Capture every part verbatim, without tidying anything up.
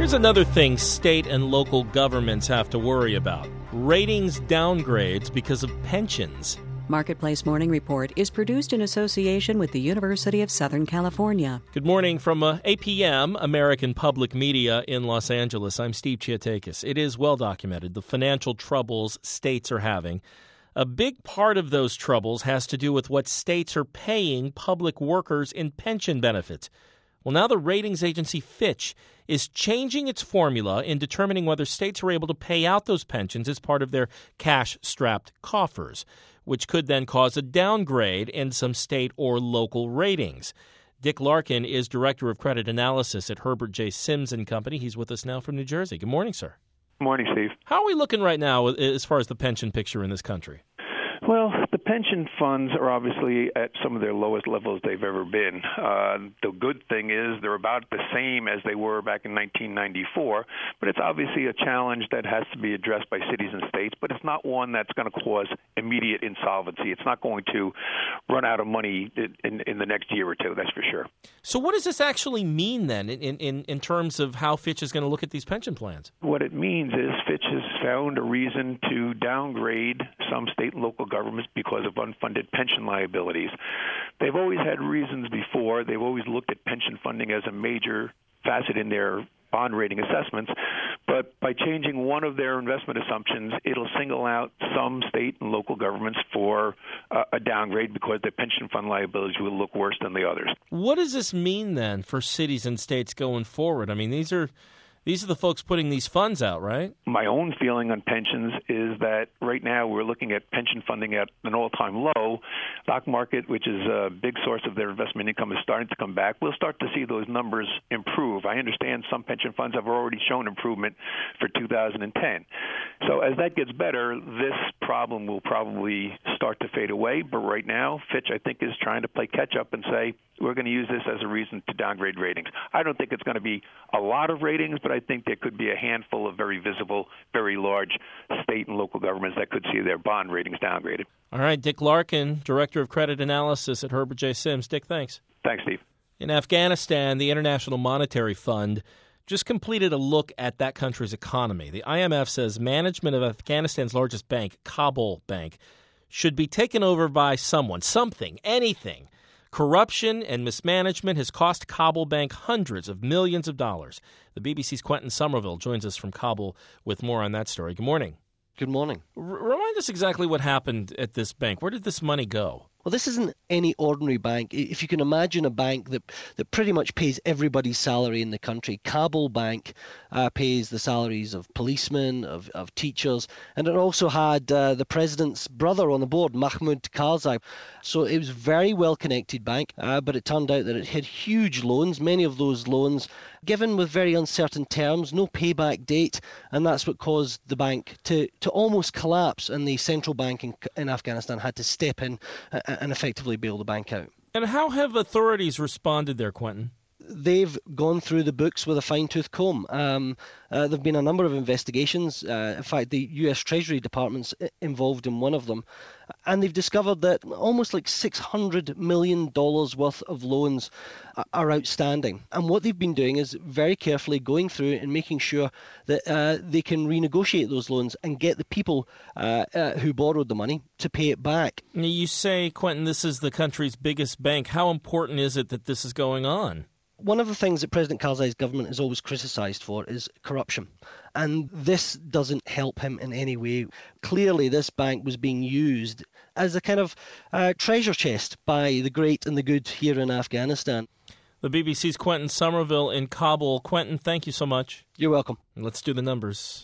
Here's another thing state and local governments have to worry about: ratings downgrades because of pensions. Marketplace Morning Report is produced in association with the University of Southern California. Good morning from uh, A P M, American Public Media in Los Angeles. I'm Steve Chiatakis. It is well documented, the financial troubles states are having. A big part of those troubles has to do with what states are paying public workers in pension benefits. Well, now the ratings agency Fitch is changing its formula in determining whether states are able to pay out those pensions as part of their cash-strapped coffers, which could then cause a downgrade in some state or local ratings. Dick Larkin is Director of Credit Analysis at Herbert J. Sims and Company. He's with us now from New Jersey. Good morning, sir. Good morning, Steve. How are we looking right now as far as the pension picture in this country? Well, the pension funds are obviously at some of their lowest levels they've ever been. Uh, the good thing is they're about the same as they were back in nineteen ninety-four, but it's obviously a challenge that has to be addressed by cities and states, but it's not one that's going to cause immediate insolvency. It's not going to run out of money in, in the next year or two, that's for sure. So what does this actually mean then in, in, in terms of how Fitch is going to look at these pension plans? What it means is Fitch has found a reason to downgrade some state and local governments because of unfunded pension liabilities. They've always had reasons before. They've always looked at pension funding as a major facet in their bond rating assessments. But by changing one of their investment assumptions, it'll single out some state and local governments for uh, a downgrade because their pension fund liabilities will look worse than the others. What does this mean then for cities and states going forward? I mean, these are These are the folks putting these funds out, right? My own feeling on pensions is that right now we're looking at pension funding at an all-time low. Stock market, which is a big source of their investment income, is starting to come back. We'll start to see those numbers improve. I understand some pension funds have already shown improvement for two thousand ten. So as that gets better, this problem will probably start to fade away. But right now, Fitch, I think, is trying to play catch-up and say, we're going to use this as a reason to downgrade ratings. I don't think it's going to be a lot of ratings, but I think there could be a handful of very visible, very large state and local governments that could see their bond ratings downgraded. All right, Dick Larkin, Director of Credit Analysis at Herbert J. Sims. Dick, thanks. Thanks, Steve. In Afghanistan, the International Monetary Fund just completed a look at that country's economy. The I M F says management of Afghanistan's largest bank, Kabul Bank, should be taken over by someone, something, anything. Corruption and mismanagement has cost Kabul Bank hundreds of millions of dollars. The B B C's Quentin Somerville joins us from Kabul with more on that story. Good morning. Good morning. R- remind us exactly what happened at this bank. Where did this money go? Well, this isn't any ordinary bank. If you can imagine a bank that, that pretty much pays everybody's salary in the country, Kabul Bank uh, pays the salaries of policemen, of, of teachers, and it also had uh, the president's brother on the board, Mahmoud Karzai. So it was a very well-connected bank, uh, but it turned out that it had huge loans, many of those loans given with very uncertain terms, no payback date, and that's what caused the bank to, to almost collapse, and the central bank in, in Afghanistan had to step in uh, and effectively bail the bank out. And how have authorities responded there, Quentin? They've gone through the books with a fine-tooth comb. Um, uh, there have been a number of investigations. Uh, in fact, the U S Treasury Department's involved in one of them. And they've discovered that almost like six hundred million dollars worth of loans are outstanding. And what they've been doing is very carefully going through and making sure that uh, they can renegotiate those loans and get the people uh, uh, who borrowed the money to pay it back. You say, Quentin, this is the country's biggest bank. How important is it that this is going on? One of the things that President Karzai's government is always criticised for is corruption. And this doesn't help him in any way. Clearly, this bank was being used as a kind of uh, treasure chest by the great and the good here in Afghanistan. The B B C's Quentin Somerville in Kabul. Quentin, thank you so much. You're welcome. Let's do the numbers.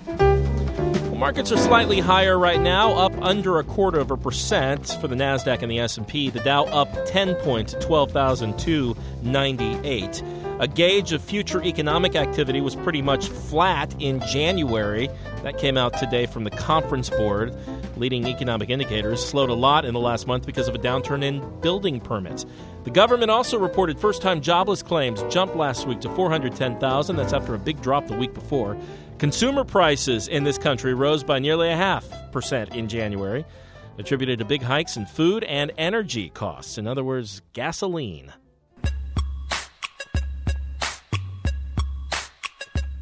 Markets are slightly higher right now, up under a quarter of a percent for the NASDAQ and the S and P. The Dow up ten points at twelve thousand two hundred ninety-eight. A gauge of future economic activity was pretty much flat in January. That came out today from the Conference Board. Leading economic indicators slowed a lot in the last month because of a downturn in building permits. The government also reported first-time jobless claims jumped last week to four hundred ten thousand. That's after a big drop the week before. Consumer prices in this country rose by nearly a half percent in January, attributed to big hikes in food and energy costs. In other words, gasoline.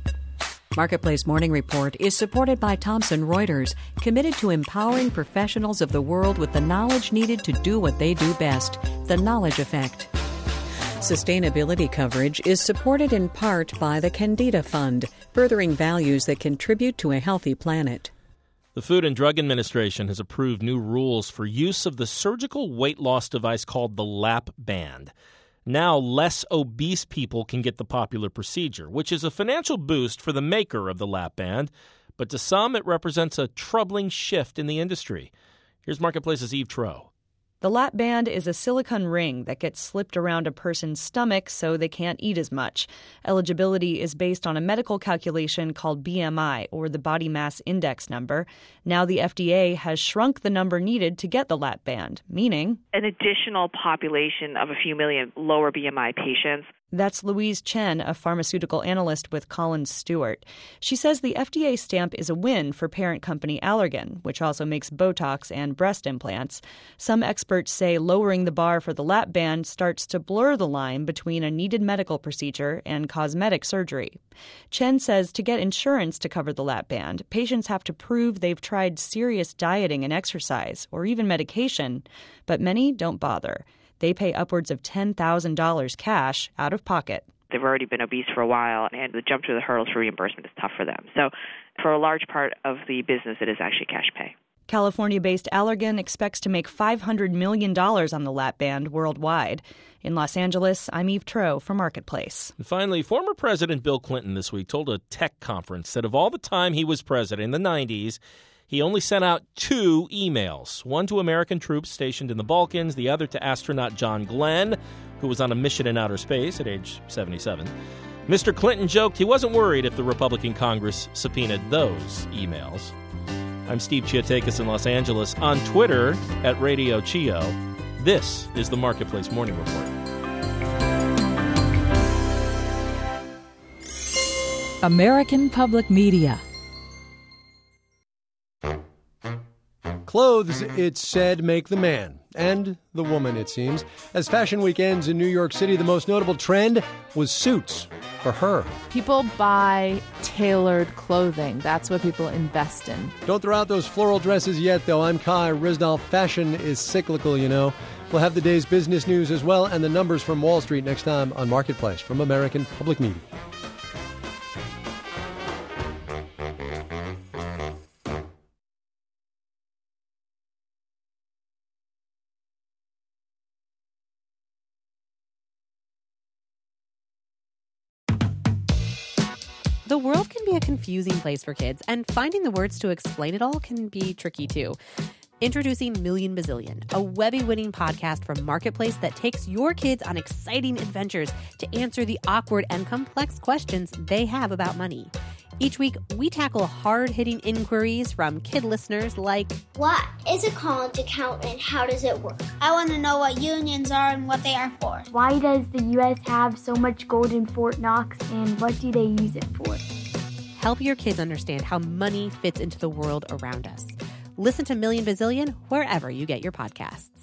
Marketplace Morning Report is supported by Thomson Reuters, committed to empowering professionals of the world with the knowledge needed to do what they do best, the Knowledge Effect. Sustainability coverage is supported in part by the Candida Fund, furthering values that contribute to a healthy planet. The Food and Drug Administration has approved new rules for use of the surgical weight loss device called the lap band. Now, less obese people can get the popular procedure, which is a financial boost for the maker of the lap band, but to some it represents a troubling shift in the industry. Here's Marketplace's Eve Troeh. The lap band is a silicone ring that gets slipped around a person's stomach so they can't eat as much. Eligibility is based on a medical calculation called B M I, or the body mass index number. Now the F D A has shrunk the number needed to get the lap band, meaning an additional population of a few million lower B M I patients. That's Louise Chen, a pharmaceutical analyst with Collins Stewart. She says the F D A stamp is a win for parent company Allergan, which also makes Botox and breast implants. Some experts say lowering the bar for the lap band starts to blur the line between a needed medical procedure and cosmetic surgery. Chen says to get insurance to cover the lap band, patients have to prove they've tried serious dieting and exercise, or even medication, but many don't bother. They pay upwards of ten thousand dollars cash out of pocket. They've already been obese for a while, and the jump through the hurdles for reimbursement is tough for them. So for a large part of the business, it is actually cash pay. California-based Allergan expects to make five hundred million dollars on the lap band worldwide. In Los Angeles, I'm Eve Troeh for Marketplace. And finally, former President Bill Clinton this week told a tech conference that of all the time he was president in the nineties, he only sent out two emails, one to American troops stationed in the Balkans, the other to astronaut John Glenn, who was on a mission in outer space at age seventy-seven. Mister Clinton joked he wasn't worried if the Republican Congress subpoenaed those emails. I'm Steve Chiatakis in Los Angeles. On Twitter, at Radio Chio. This is the Marketplace Morning Report. American Public Media. Clothes, it's said, make the man. And the woman, it seems. As fashion weekends in New York City, the most notable trend was suits for her. People buy tailored clothing. That's what people invest in. Don't throw out those floral dresses yet, though. I'm Kai Rizdal. Fashion is cyclical, you know. We'll have the day's business news as well and the numbers from Wall Street next time on Marketplace from American Public Media. The world can be a confusing place for kids, and finding the words to explain it all can be tricky too. Introducing Million Bazillion, a Webby-winning podcast from Marketplace that takes your kids on exciting adventures to answer the awkward and complex questions they have about money. Each week, we tackle hard-hitting inquiries from kid listeners like, what is a college account and how does it work? I want to know what unions are and what they are for. Why does the U S have so much gold in Fort Knox and what do they use it for? Help your kids understand how money fits into the world around us. Listen to Million Bazillion wherever you get your podcasts.